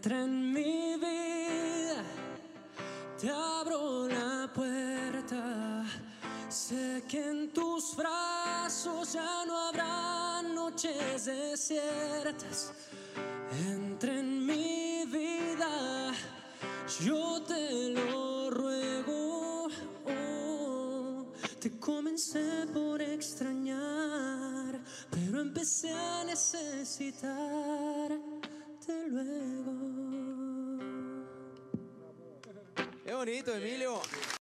Entra en mi vida, te abro la puerta. Sé que en tus brazos ya no habrá noches desiertas. Entra en mi vida, yo te lo ruego. Te comencé por extrañar, pero empecé a necesitarte luego. Qué bonito, Emilio.